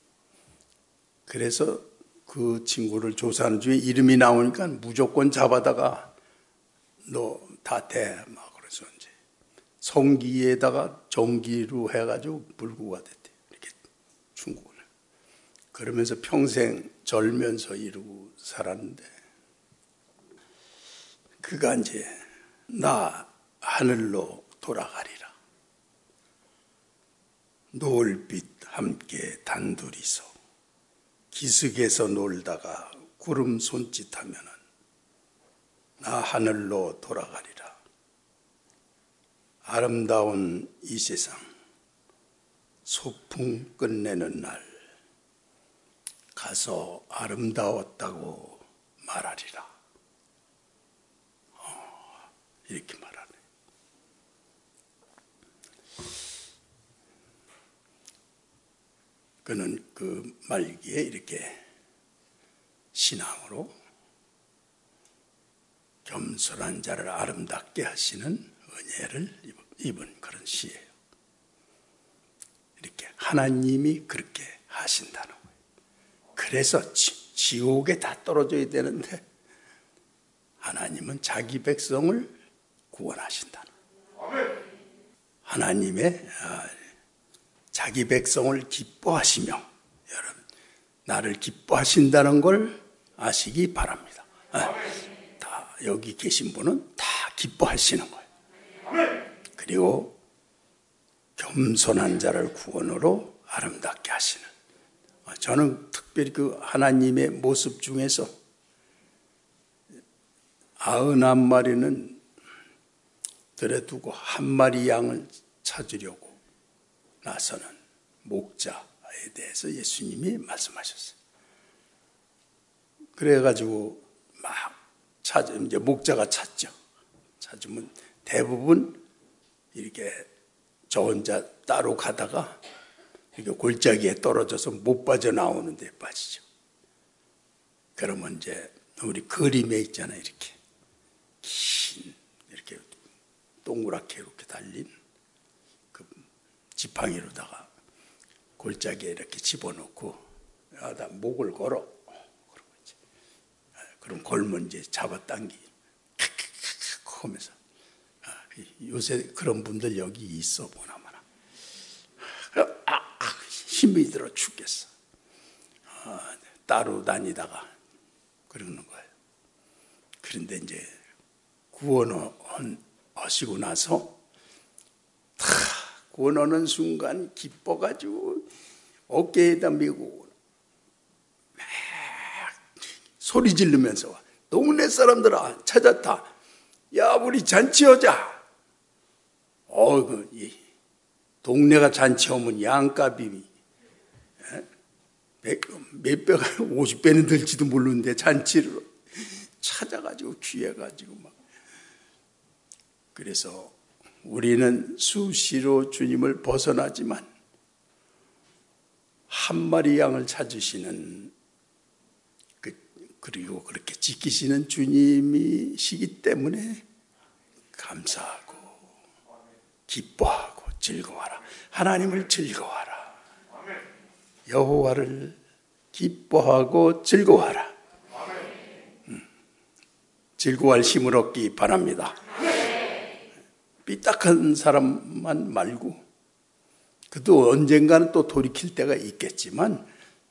Speaker 2: 그래서 그 친구를 조사하는 중에 이름이 나오니까 무조건 잡아다가 너 다 돼. 막 그래서 이제 성기에다가 전기로 해가지고 불구가 됐대. 이렇게 중국을. 그러면서 평생 절면서 이루고 살았는데 그가 이제 나 하늘로 돌아가리라. 노을빛 함께 단둘이서 기슭에서 놀다가 구름 손짓하면은 나 하늘로 돌아가리라. 아름다운 이 세상 소풍 끝내는 날 가서 아름다웠다고 말하리라. 이렇게 말하네. 그는 그 말기에 이렇게 신앙으로 겸손한 자를 아름답게 하시는 은혜를 입은 그런 시예요. 이렇게 하나님이 그렇게 하신다는 거예요. 그래서 지옥에 다 떨어져야 되는데 하나님은 자기 백성을 구원하신다는 거예요. 하나님의 자기 백성을 기뻐하시며 여러분 나를 기뻐하신다는 걸 아시기 바랍니다. 다 여기 계신 분은 다 기뻐하시는 거예요. 그리고 겸손한 자를 구원으로 아름답게 하시는. 저는 특별히 그 하나님의 모습 중에서 91마리는 들여두고 한 마리 양을 찾으려고 나서는 목자에 대해서 예수님이 말씀하셨어요. 그래가지고 막 이제 목자가 찾죠. 찾으면 대부분 이렇게 저 혼자 따로 가다가 이렇게 골짜기에 떨어져서 못 빠져나오는 데 빠지죠. 그러면 이제 우리 그림에 있잖아요. 이렇게 긴 이렇게 동그랗게 이렇게 달린 그 지팡이로다가 골짜기에 이렇게 집어넣고 나 목을 걸어. 그러고 이제 그럼 걸면 이제 잡아당기 하면서 요새 그런 분들 여기 있어 보나마나 힘이 들어 죽겠어. 따로 다니다가 그러는 거예요. 그런데 이제 구원은 하시고 나서 다 구원하는 순간 기뻐가지고 어깨에다 메고 막 소리 지르면서 동네 사람들아 찾았다. 야, 우리 잔치하자. 이 동네가 잔치하면 양값이 몇 배가 50배는 들지도 모르는데 잔치를 찾아가지고 귀해가지고 막. 그래서 우리는 수시로 주님을 벗어나지만 한 마리 양을 찾으시는 그리고 그렇게 지키시는 주님이시기 때문에 감사하고 기뻐하고 즐거워하라. 하나님을 즐거워하라. 여호와를 기뻐하고 즐거워하라. 즐거워할 힘을 얻기 바랍니다. 삐딱한 사람만 말고 그도 언젠가는 또 돌이킬 때가 있겠지만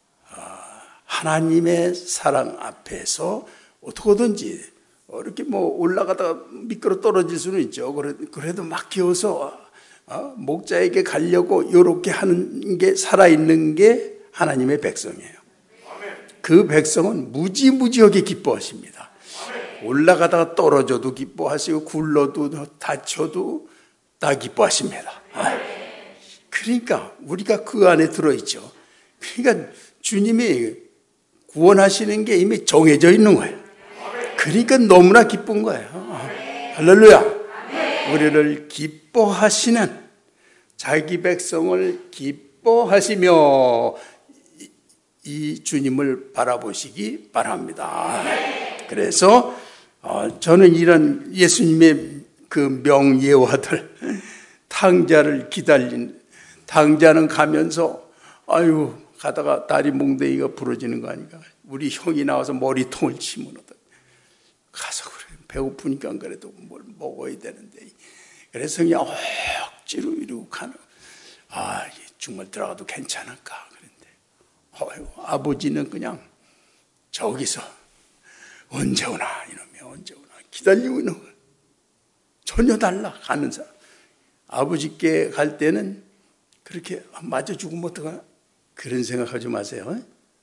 Speaker 2: 하나님의 사랑 앞에서 어떻게든지 이렇게 올라가다가 미끄러 떨어질 수는 있죠. 그래도 막 기어서 목자에게 가려고 이렇게 하는 게 살아있는 게 하나님의 백성이에요. 그 백성은 무지무지하게 기뻐하십니다. 올라가다가 떨어져도 기뻐하시고 굴러도 다쳐도 다 기뻐하십니다. 그러니까 우리가 그 안에 들어있죠. 그러니까 주님이 구원하시는 게 이미 정해져 있는 거예요. 그러니까 너무나 기쁜 거예요. 할렐루야. 우리를 기뻐하시는 자기 백성을 기뻐하시며 이 주님을 바라보시기 바랍니다. 그래서 저는 이런 예수님의 그 명예와들 탕자를 기다린 탕자는 가면서 가다가 다리 몽둥이가 부러지는 거 아닌가. 우리 형이 나와서 머리통을 치면 가서 그래. 배고프니까 그래도 뭘 먹어야 되는데. 그래서 그냥 억지로 이러고 가는. 정말 들어가도 괜찮을까. 그런데 아버지는 그냥 저기서 언제 오나 이놈이 언제 오나 기다리고 있는 거야. 전혀 달라 가는 사람. 아버지께 갈 때는 그렇게 맞아 죽으면 어떡하나 그런 생각하지 마세요.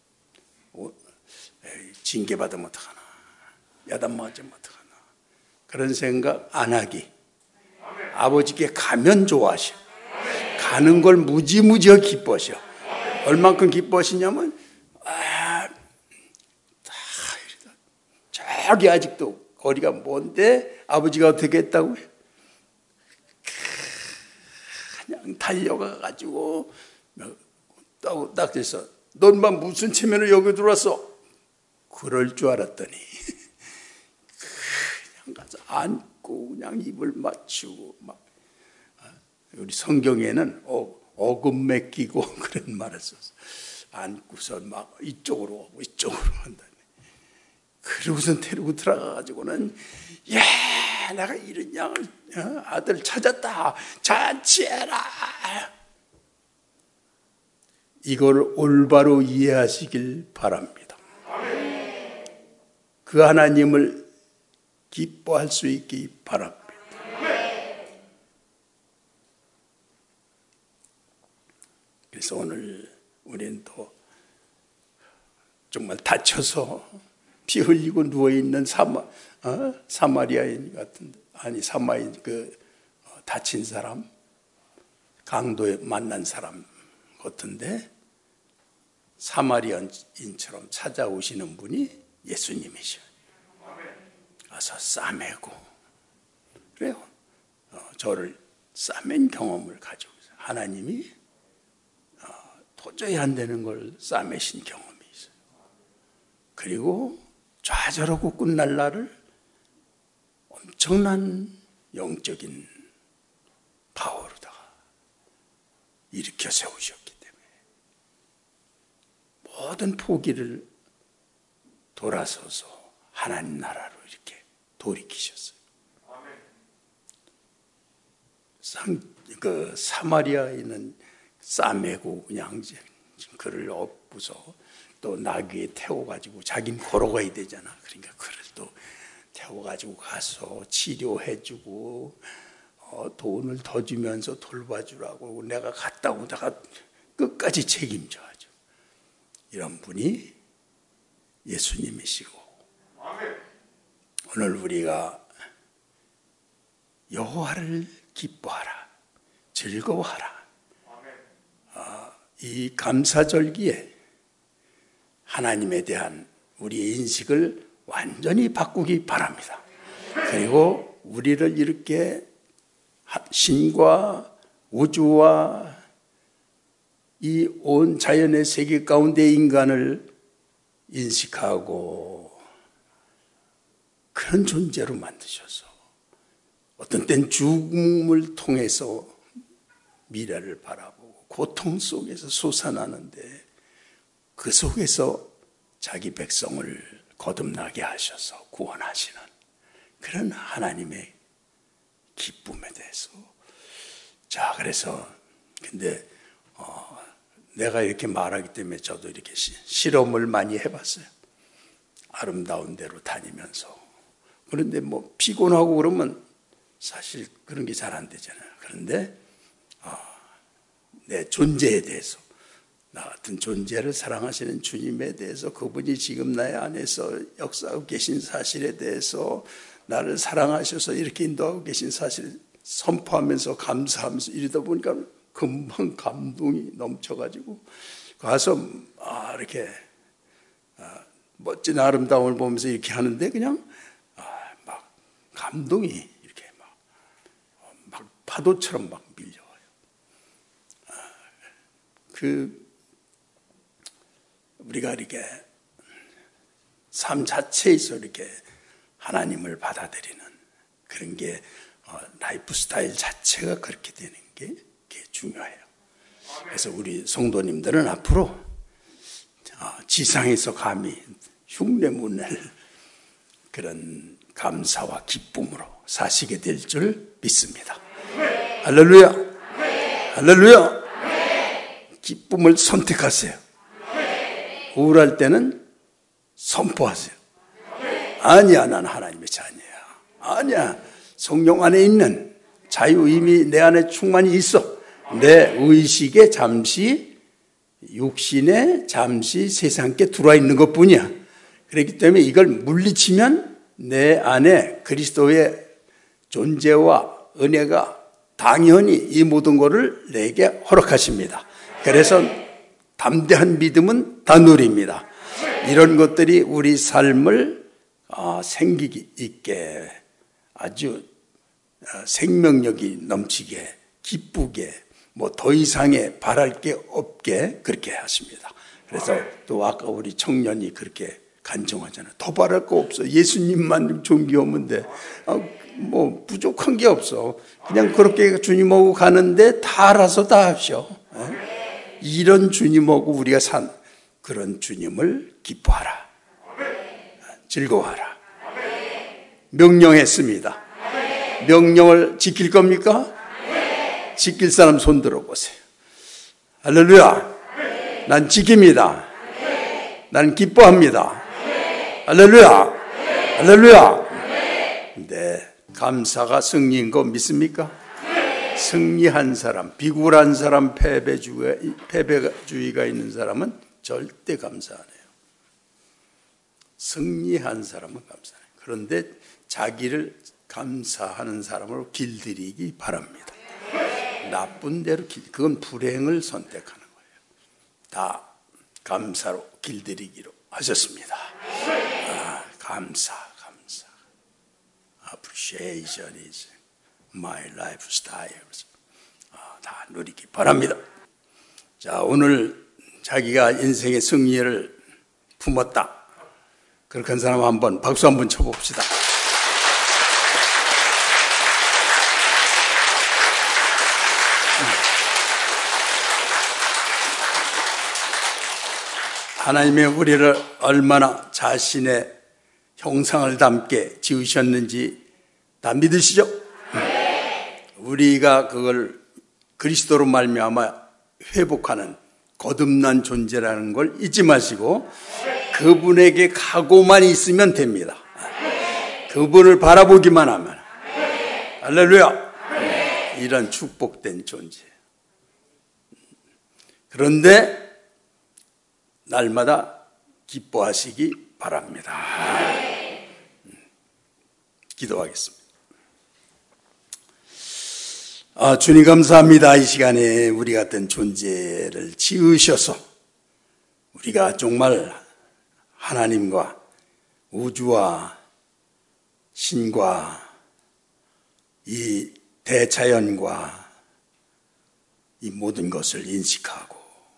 Speaker 2: 징계받으면 어떡하나 야단 맞으면 어떡하나 그런 생각 안 하기. 아버지께 가면 좋아하셔. 가는 걸 무지무지하게 기뻐하셔. 얼만큼 기뻐하시냐면 저기 아직도 거리가 먼데 아버지가 어떻게 했다고요? 그냥 달려가가지고 딱 돼서 넌만 무슨 체면을 여기 들어왔어? 그럴 줄 알았더니 그냥 가서 안고 그냥 입을 맞추고 막. 우리 성경에는 어금 끼고 그런 말을 썼어. 안고서 막 이쪽으로 오고 이쪽으로 한다네. 그러고선 데리고 들어가가지고는 내가 이런 양을 아들 찾았다 잔치해라. 이걸 올바로 이해하시길 바랍니다. 그 하나님을 기뻐할 수 있기 바랍니다. 그래서 오늘 우리는 또 정말 다쳐서 피 흘리고 누워있는 사마리아인 같은데, 사마인 다친 사람, 강도에 만난 사람 같은데 사마리아인처럼 찾아오시는 분이 예수님이셔요. 와서 싸매고 그래요. 저를 싸맨 경험을 가지고 있어요. 하나님이 도저히 안 되는 걸 싸매신 경험이 있어요. 그리고 좌절하고 끝날 날을 엄청난 영적인 파워로다가 일으켜 세우셨기 때문에 모든 포기를 돌아서서 하나님 나라로 이렇게 돌이키셨어요. 사마리아에는 싸매고 그냥 그를 업고서 또 나귀에 태워가지고 자기는 걸어가야 되잖아. 그러니까 그를 또 태워가지고 가서 치료해주고 돈을 더 주면서 돌봐주라고 내가 갔다 오다가 끝까지 책임져야죠. 이런 분이 예수님이시고 오늘 우리가 여호와를 기뻐하라, 즐거워하라. 이 감사절기에 하나님에 대한 우리의 인식을 완전히 바꾸기 바랍니다. 그리고 우리를 이렇게 신과 우주와 이 온 자연의 세계 가운데 인간을 인식하고 그런 존재로 만드셔서 어떤 땐 죽음을 통해서 미래를 바라보고 고통 속에서 솟아나는데 그 속에서 자기 백성을 거듭나게 하셔서 구원하시는 그런 하나님의 기쁨에 대해서. 자, 그래서 근데 내가 이렇게 말하기 때문에 저도 이렇게 실험을 많이 해봤어요. 아름다운 데로 다니면서. 그런데 뭐 피곤하고 그러면 사실 그런 게 잘 안 되잖아요. 그런데 내 존재에 대해서, 나 같은 존재를 사랑하시는 주님에 대해서, 그분이 지금 나의 안에서 역사하고 계신 사실에 대해서, 나를 사랑하셔서 이렇게 인도하고 계신 사실을 선포하면서 감사하면서 이러다 보니까 금방 감동이 넘쳐가지고 가서 이렇게 멋진 아름다움을 보면서 이렇게 하는데 그냥 막 감동이 이렇게 막 파도처럼 막 밀려와요. 우리가 이렇게 삶 자체에서 이렇게 하나님을 받아들이는 그런 게 라이프 스타일 자체가 그렇게 되는 게 중요해요. 그래서 우리 성도님들은 앞으로 지상에서 감히 흉내못 낼 그런 감사와 기쁨으로 사시게 될 줄 믿습니다. 할렐루야! 할렐루야! 기쁨을 선택하세요. 우울할 때는 선포하세요. 아니야, 난 하나님의 자녀야. 아니야, 성령 안에 있는 자유 이미 내 안에 충만히 있어. 내 의식에 잠시, 육신에 잠시 세상께 들어와 있는 것뿐이야. 그렇기 때문에 이걸 물리치면 내 안에 그리스도의 존재와 은혜가 당연히 이 모든 것을 내게 허락하십니다. 그래서 담대한 믿음은 다 누립니다. 이런 것들이 우리 삶을 생기 있게 아주 생명력이 넘치게 기쁘게 뭐 더 이상의 바랄 게 없게 그렇게 하십니다. 그래서 또 아까 우리 청년이 그렇게 간청하잖아요. 더 바랄 거 없어. 예수님만 존귀하면 돼. 뭐 부족한 게 없어. 그냥 그렇게 주님하고 가는데 다 알아서 다 하셔. 이런 주님하고 우리가 산 그런 주님을 기뻐하라. 즐거워하라. 명령했습니다. 명령을 지킬 겁니까? 지킬 사람 손 들어보세요. 할렐루야. 난 지킵니다. 난 기뻐합니다. 할렐루야. 할렐루야. 네, 감사가 승리인 거 믿습니까? 승리한 사람, 비굴한 사람, 패배주의가 있는 사람은 절대 감사 안 해요. 승리한 사람은 감사 안 해요. 그런데 자기를 감사하는 사람으로 길들이기 바랍니다. 나쁜 대로 그건 불행을 선택하는 거예요. 다 감사로 길들이기로 하셨습니다. 감사. Appreciation is my lifestyle. 다 누리기 바랍니다. 자, 오늘 자기가 인생의 승리를 품었다. 그렇게 한 사람 한번 박수 한번 쳐봅시다. 하나님의 우리를 얼마나 자신의 형상을 담게 지으셨는지 다 믿으시죠? 우리가 그걸 그리스도로 말미암아 회복하는 거듭난 존재라는 걸 잊지 마시고 그분에게 가고만 있으면 됩니다. 그분을 바라보기만 하면 할렐루야. 이런 축복된 존재. 그런데 날마다 기뻐하시기 바랍니다. 기도하겠습니다. 주님 감사합니다. 이 시간에 우리 같은 존재를 지으셔서 우리가 정말 하나님과 우주와 신과 이 대자연과 이 모든 것을 인식하고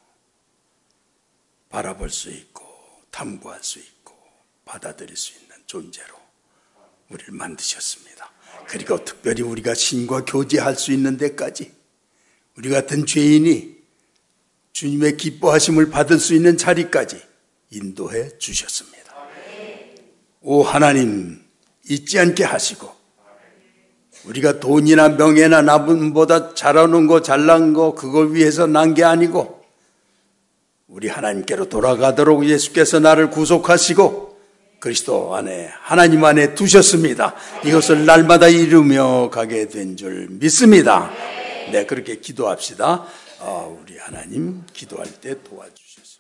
Speaker 2: 바라볼 수 있고 탐구할 수 있고 받아들일 수 있는 존재로 우리를 만드셨습니다. 그리고 특별히 우리가 신과 교제할 수 있는 데까지 우리 같은 죄인이 주님의 기뻐하심을 받을 수 있는 자리까지 인도해 주셨습니다. 오 하나님, 잊지 않게 하시고 우리가 돈이나 명예나 남보다 잘하는 거 잘난 거 그걸 위해서 난 게 아니고 우리 하나님께로 돌아가도록 예수께서 나를 구속하시고 그리스도 안에 하나님 안에 두셨습니다. 이것을 날마다 이루며 가게 된 줄 믿습니다. 네, 그렇게 기도합시다. 우리 하나님 기도할 때 도와주셔서.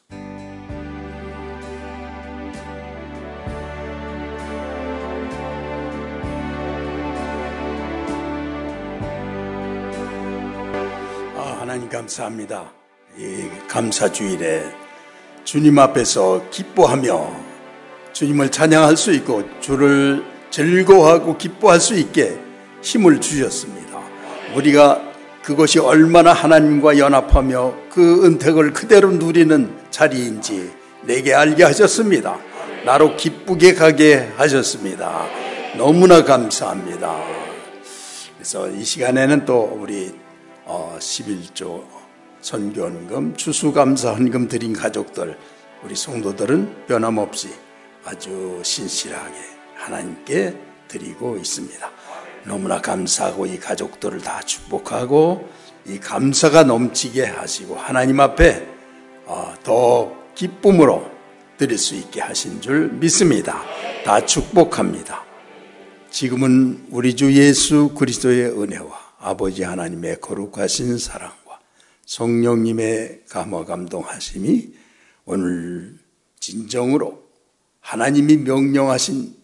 Speaker 2: 하나님 감사합니다. 이 감사주일에 주님 앞에서 기뻐하며 주님을 찬양할 수 있고 주를 즐거워하고 기뻐할 수 있게 힘을 주셨습니다. 우리가 그것이 얼마나 하나님과 연합하며 그 은택을 그대로 누리는 자리인지 내게 알게 하셨습니다. 나로 기쁘게 가게 하셨습니다. 너무나 감사합니다. 그래서 이 시간에는 또 우리 11조 선교헌금, 추수감사헌금 드린 가족들, 우리 성도들은 변함없이 아주 신실하게 하나님께 드리고 있습니다. 너무나 감사하고 이 가족들을 다 축복하고 이 감사가 넘치게 하시고 하나님 앞에 더 기쁨으로 드릴 수 있게 하신 줄 믿습니다. 다 축복합니다. 지금은 우리 주 예수 그리스도의 은혜와 아버지 하나님의 거룩하신 사랑과 성령님의 감화 감동하심이 오늘 진정으로 하나님이 명령하신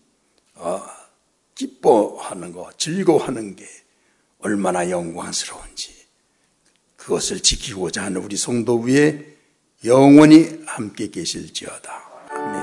Speaker 2: 기뻐하는 것, 즐거워하는 게 얼마나 영광스러운지 그것을 지키고자 하는 우리 성도 위에 영원히 함께 계실지어다. 아멘.